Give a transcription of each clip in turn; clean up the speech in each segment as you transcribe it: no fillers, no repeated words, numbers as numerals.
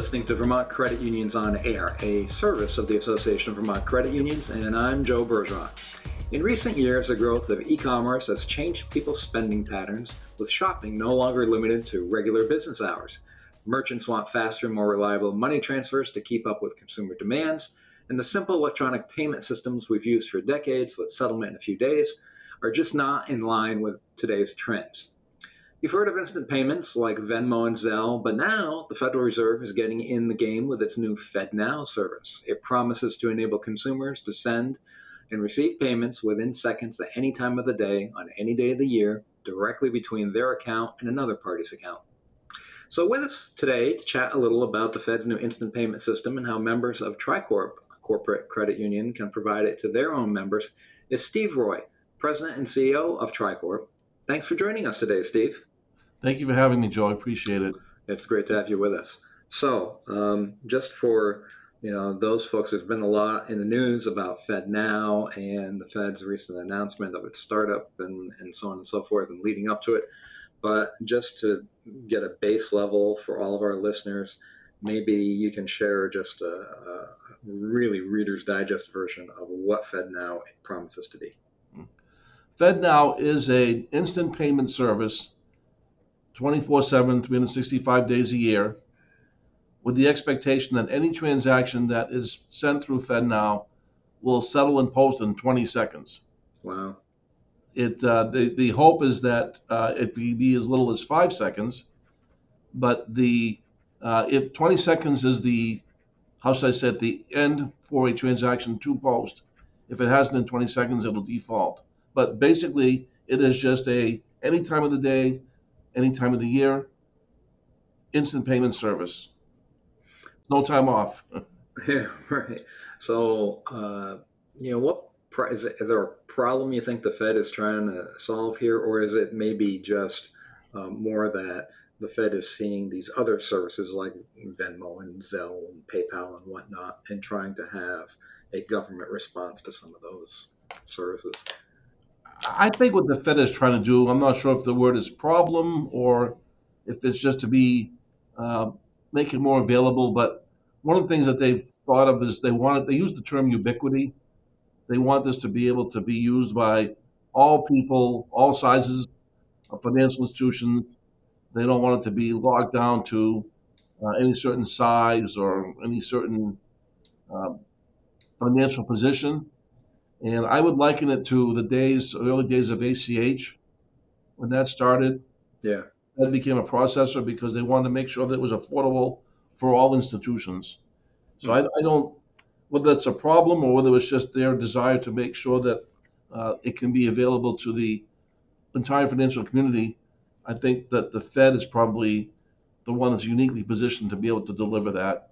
listening to Vermont Credit Unions on Air, a service of the Association of Vermont Credit Unions, and I'm Joe Bergeron. In recent years, the growth of e-commerce has changed people's spending patterns, with shopping no longer limited to regular business hours. Merchants want faster, more reliable money transfers to keep up with consumer demands, and the simple electronic payment systems we've used for decades with settlement in a few days are just not in line with today's trends. You've heard of instant payments like Venmo and Zelle, but now the Federal Reserve is getting in the game with its new FedNow service. It promises to enable consumers to send and receive payments within seconds at any time of the day, on any day of the year, directly between their account and another party's account. So with us today to chat a little about the Fed's new instant payment system and how members of Tricorp Corporate Credit Union can provide it to their own members is Steve Roy, President and CEO of Tricorp. Thanks for joining us today, Steve. Thank you for having me, Joe. I appreciate it. It's great to have you with us. So, just for those folks, there's been a lot in the news about FedNow and the Fed's recent announcement of its startup and so on and so forth, and leading up to it. But just to get a base level for all of our listeners, maybe you can share just a really Reader's Digest version of what FedNow promises to be. FedNow is an instant payment service 24/7, 365 days a year, with the expectation that any transaction that is sent through FedNow will settle and post in 20 seconds. Wow. The hope is that it be as little as 5 seconds, but if 20 seconds is the end for a transaction to post, if it hasn't in 20 seconds, it'll default. But basically, it is just any time of the day, any time of the year, instant payment service. No time off. Yeah, right. So, is there a problem you think the Fed is trying to solve here, or is it maybe just more that the Fed is seeing these other services like Venmo and Zelle and PayPal and whatnot, and trying to have a government response to some of those services? I think what the Fed is trying to do, I'm not sure if the word is problem or if it's just to make it more available, but one of the things that they've thought of is they use the term ubiquity. They want this to be able to be used by all people, all sizes of financial institutions. They don't want it to be locked down to any certain size or any certain financial position. And I would liken it to the early days of ACH, when that started. Yeah. That became a processor because they wanted to make sure that it was affordable for all institutions. So I don't, whether it's a problem or whether it's just their desire to make sure that it can be available to the entire financial community, I think that the Fed is probably the one that's uniquely positioned to be able to deliver that.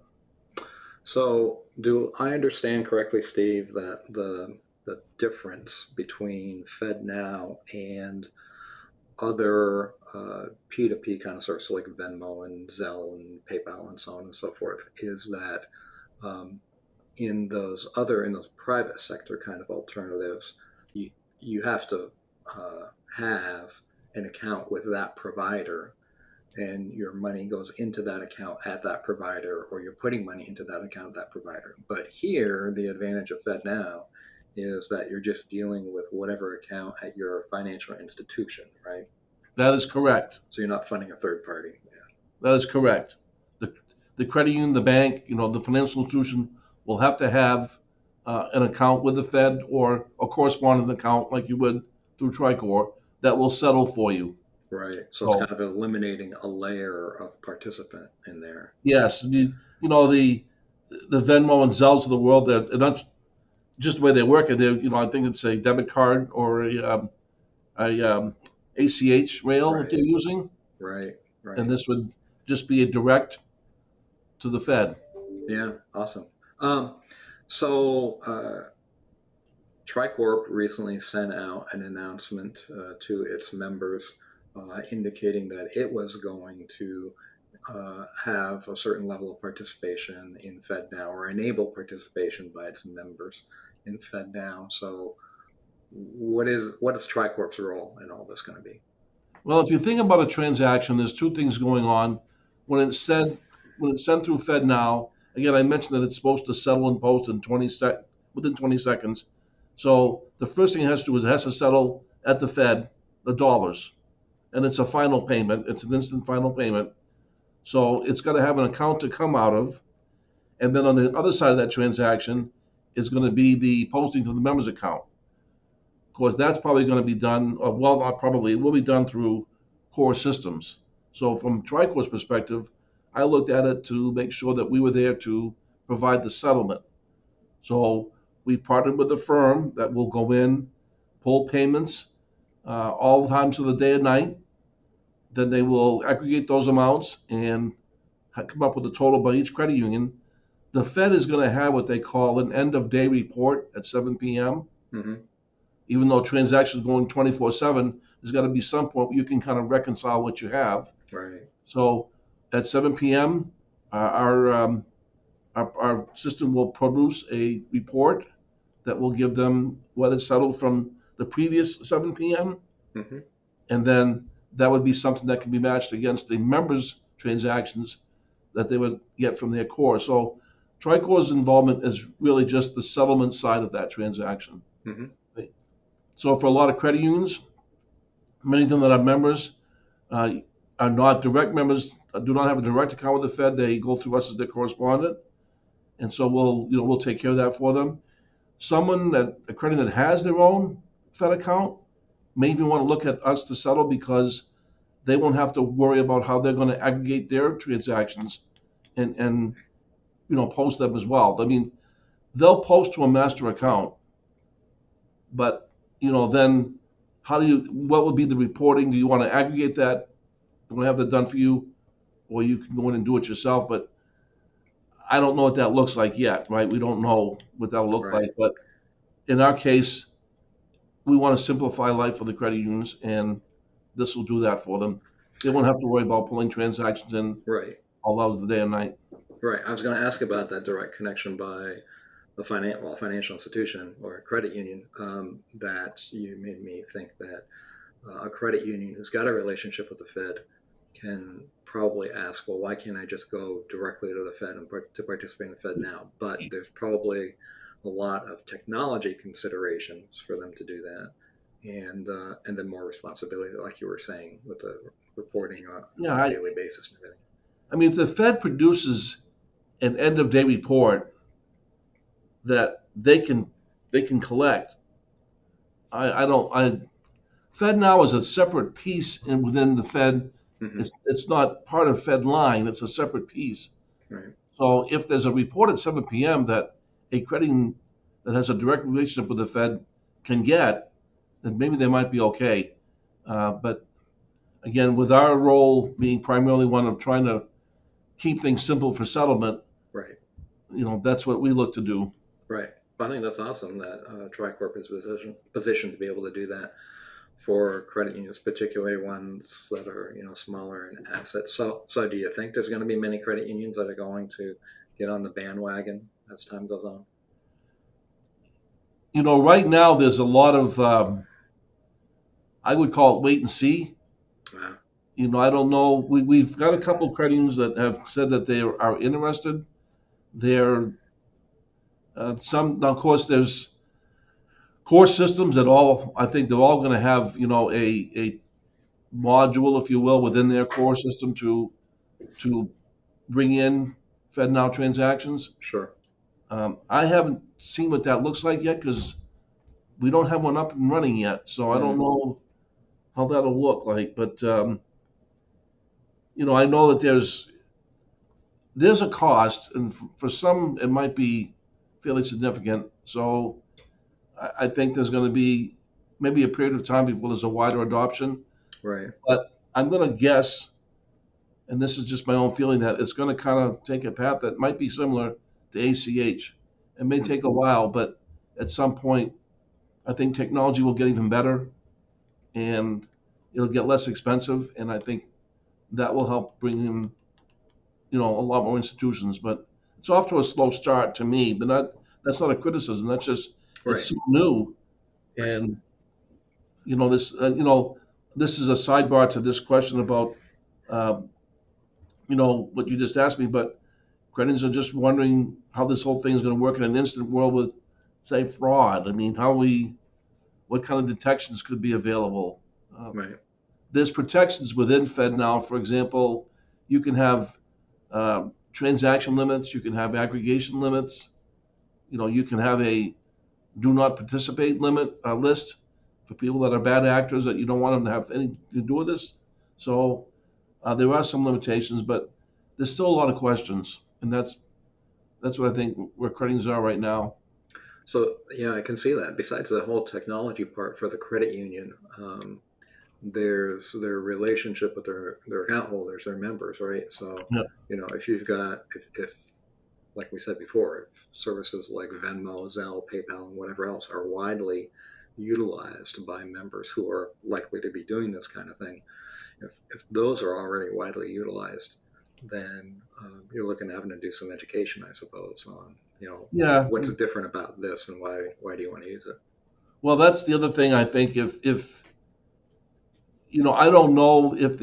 So do I understand correctly, Steve, that the difference between FedNow and other P2P kind of services like Venmo and Zelle and PayPal and so on and so forth is that in those private sector kind of alternatives, you have to have an account with that provider, and your money goes into that account at that provider, or you're putting money into that account at that provider. But here, the advantage of FedNow is that you're just dealing with whatever account at your financial institution, right? That is correct. So you're not funding a third party. Yeah. That is correct. The credit union, the bank, the financial institution will have to have an account with the Fed or a correspondent account like you would through Tricorp that will settle for you. Right. So it's kind of eliminating a layer of participant in there. Yes. The Venmo and Zelles of the world, they're not just the way they work. I think it's a debit card or a ACH rail that they're using. Right. And this would just be a direct to the Fed. Yeah. Awesome. So Tricorp recently sent out an announcement to its members indicating that it was going to have a certain level of participation in FedNow, or enable participation by its members in FedNow. So what is Tricorp's role in all this going to be? Well, if you think about a transaction, there's two things going on. When it's said when it's sent through FedNow, again, I mentioned that it's supposed to settle in post in within 20 seconds. So the first thing it has to do is it has to settle at the Fed the dollars, and it's a final payment. It's an instant final payment. So it's got to have an account to come out of, and then on the other side of that transaction is going to be the posting to the member's account. Of course, that's probably going to be done, well, not probably, it will be done through core systems. So from Tricor's perspective, I looked at it to make sure that we were there to provide the settlement. So we partnered with a firm that will go in, pull payments all times of the day and night. Then they will aggregate those amounts and come up with a total by each credit union. The Fed is going to have what they call an end of day report at 7 p.m. Mm-hmm. Even though transactions going 24/7, there's got to be some point where you can kind of reconcile what you have. Right. So at 7 p.m., our system will produce a report that will give them what is settled from the previous 7 p.m. Mm-hmm. And then that would be something that can be matched against the members' transactions that they would get from their core. So Tricor's involvement is really just the settlement side of that transaction. Mm-hmm. So for a lot of credit unions, many of them that are members are not direct members, do not have a direct account with the Fed. They go through us as their correspondent, and so we'll take care of that for them. A credit that has their own Fed account may even want to look at us to settle because they won't have to worry about how they're going to aggregate their transactions and post them as well. I mean, they'll post to a master account, but then what would be the reporting? Do you want to aggregate that? Do we have that done for you? Or you can go in and do it yourself, but I don't know what that looks like yet, right? We don't know what that'll look Right. like, but in our case, we want to simplify life for the credit unions, and this will do that for them. They won't have to worry about pulling transactions in Right. all hours of the day and night. Right. I was going to ask about that direct connection by a financial institution or a credit union. That you made me think that a credit union who's got a relationship with the Fed can probably ask, well, why can't I just go directly to the Fed and to participate in the Fed now? But there's probably a lot of technology considerations for them to do that, and then more responsibility, like you were saying, with the reporting on a daily basis and everything. I mean, if the Fed produces an end of day report that they can collect, FedNow is a separate piece within the Fed. Mm-hmm. It's not part of FedLine. It's a separate piece. Right. So if there's a report at 7 p.m. that a credit union that has a direct relationship with the Fed can get, then maybe they might be okay. But again, with our role being primarily one of trying to keep things simple for settlement, right? That's what we look to do. Right. I think that's awesome that Tricorp is positioned to be able to do that for credit unions, particularly ones that are smaller in assets. So do you think there's going to be many credit unions that are going to get on the bandwagon as time goes on? Right now there's a lot of I would call it wait and see. Wow. I don't know. We've got a couple of credit unions that have said that they are interested. They're now, of course, there's core systems that I think they're all going to have, a module, if you will, within their core system to bring in FedNow transactions. Sure. I haven't seen what that looks like yet because we don't have one up and running yet. So I don't know how that'll look like. But, I know that there's a cost, and for some it might be fairly significant. So I think there's going to be maybe a period of time before there's a wider adoption. Right. But I'm going to guess, and this is just my own feeling, that it's going to kind of take a path that might be similar to ACH. It may take a while, but at some point, I think technology will get even better, and it'll get less expensive, and I think that will help bring in, a lot more institutions. But it's off to a slow start to me, but that's not a criticism. That's just It's so new, and this is a sidebar to this question about what you just asked me, but creditors are just wondering how this whole thing is going to work in an instant world with, say, fraud. I mean, what kind of detections could be available? Uh, Right. there's protections within FedNow. For example, you can have transaction limits, you can have aggregation limits, you can have a do not participate limit list for people that are bad actors that you don't want them to have anything to do with this. So there are some limitations, but there's still a lot of questions, and that's what I think where creditors are right now. So yeah, I can see that. Besides the whole technology part for the credit union, there's their relationship with their account holders, their members, right? So, Yeah, if you've got if like we said before, if services like Venmo, Zelle, PayPal, and whatever else are widely utilized by members who are likely to be doing this kind of thing, if those are already widely utilized, then you're looking at having to do some education, I suppose, on yeah. what's different about this and why do you want to use it? Well, that's the other thing. I think if I don't know if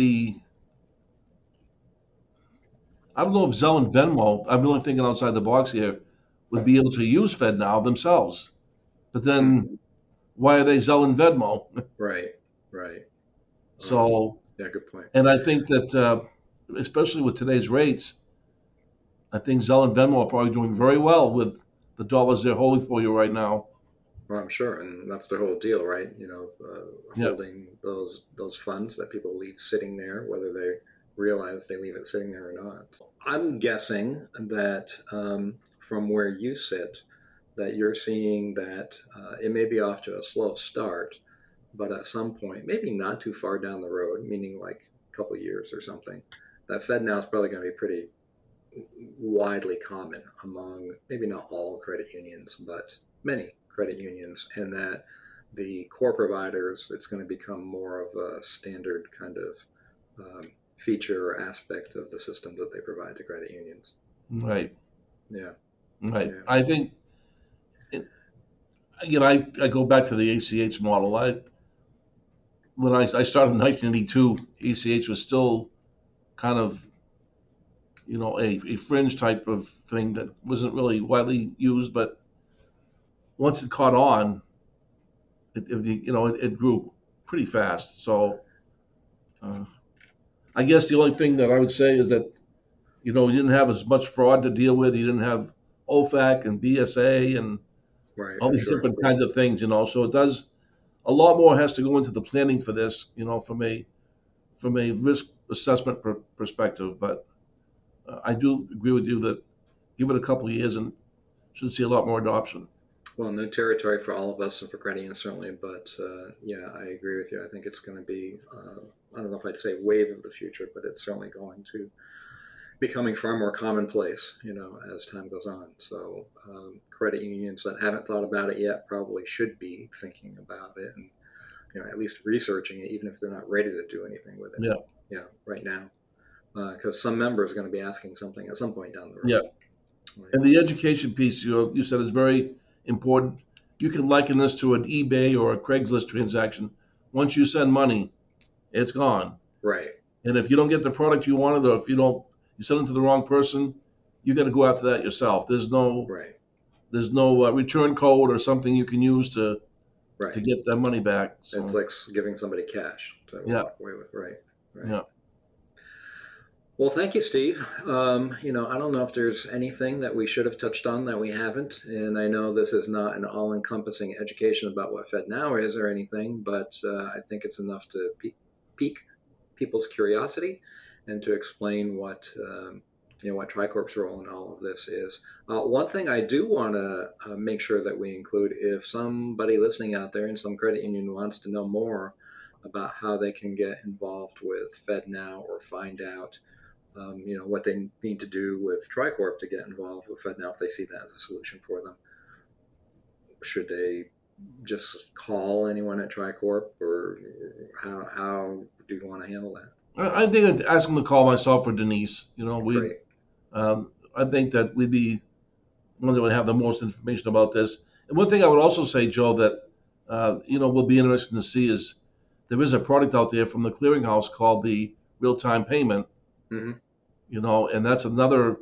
I don't know if Zelle and Venmo, I'm really thinking outside the box here, would be able to use FedNow themselves. But Hmm. then why are they Zelle and Venmo? Right, right. So, Yeah, good point. and I think that especially with today's rates, I think Zelle and Venmo are probably doing very well with the dollars they're holding for you right now. Well, I'm sure, and that's the whole deal, right? Yeah, Holding those funds that people leave sitting there, whether they realize they leave it sitting there or not. I'm guessing that from where you sit, that you're seeing that it may be off to a slow start, but at some point, maybe not too far down the road, meaning like a couple of years or something, that FedNow is probably going to be pretty widely common among maybe not all credit unions, but many credit unions, and that the core providers, it's going to become more of a standard kind of feature or aspect of the system that they provide to credit unions. right, Yeah, right. yeah, I think, I go back to the ACH model. When I started in 1982, ACH was still kind of a fringe type of thing that wasn't really widely used, but once it caught on, it grew pretty fast. So uh, I guess the only thing that I would say is that you didn't have as much fraud to deal with. You didn't have OFAC and BSA and right, all for these sure. different kinds of things. So it does a lot more has to go into the planning for this. From a risk assessment perspective. But I do agree with you that give it a couple of years and should see a lot more adoption. Well, new territory for all of us and for credit unions certainly, but yeah, I agree with you. I think it's going to be, I don't know if I'd say wave of the future, but it's certainly going to becoming far more commonplace, as time goes on. So credit unions that haven't thought about it yet probably should be thinking about it and at least researching it, even if they're not ready to do anything with it. Yeah, Yeah, right now, because some member is going to be asking something at some point down the road. yeah. Right. And the education piece you said is very important. You can liken this to an eBay or a Craigslist transaction. Once you send money, it's gone. Right. And if you don't get the product you wanted, or if you send it to the wrong person, you got to go after that yourself. Right. There's no return code or something you can use to Right. get that money back. It's So like giving somebody cash to yeah, walk away with. Right. Right. yeah. Well, thank you, Steve. I don't know if there's anything that we should have touched on that we haven't, and I know this is not an all-encompassing education about what FedNow is or anything, but I think it's enough to pique people's curiosity and to explain what Tricorp's role in all of this is. One thing I do want to make sure that we include, if somebody listening out there in some credit union wants to know more about how they can get involved with FedNow or find out what they need to do with Tricorp to get involved with FedNow if they see that as a solution for them. Should they just call anyone at Tricorp, or how do you want to handle that? I think I'd ask them to call myself or Denise. Great. I think that we'd be one that would have the most information about this. And one thing I would also say, Joe, that will be interesting to see is there is a product out there from the clearinghouse called the real-time payment. Mm-hmm. and that's another.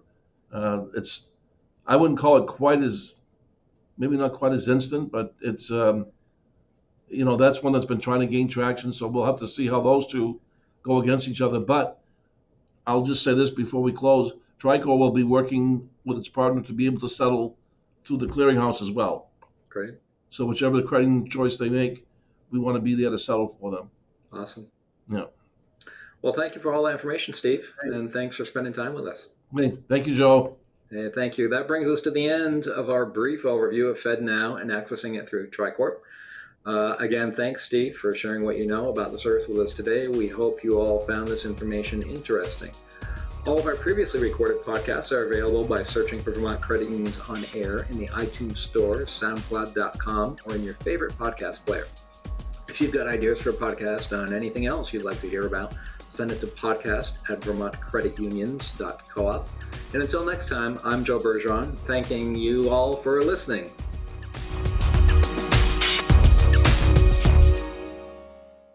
I wouldn't call it maybe not quite as instant, but it's that's one that's been trying to gain traction. So we'll have to see how those two go against each other. But I'll just say this before we close: Tricor will be working with its partner to be able to settle through the clearinghouse as well. Great. So whichever the crediting choice they make, we want to be there to settle for them. Awesome. Yeah. Well, thank you for all that information, Steve, and thanks for spending time with us. Hey, thank you, Joe. Hey, thank you. That brings us to the end of our brief overview of FedNow and accessing it through Tricorp. Again, thanks, Steve, for sharing what you know about the service with us today. We hope you all found this information interesting. All of our previously recorded podcasts are available by searching for Vermont Credit Unions on Air in the iTunes Store, SoundCloud.com, or in your favorite podcast player. If you've got ideas for a podcast on anything else you'd like to hear about, send it to podcast@vermontcreditunions.coop. And until next time, I'm Joe Bergeron, thanking you all for listening.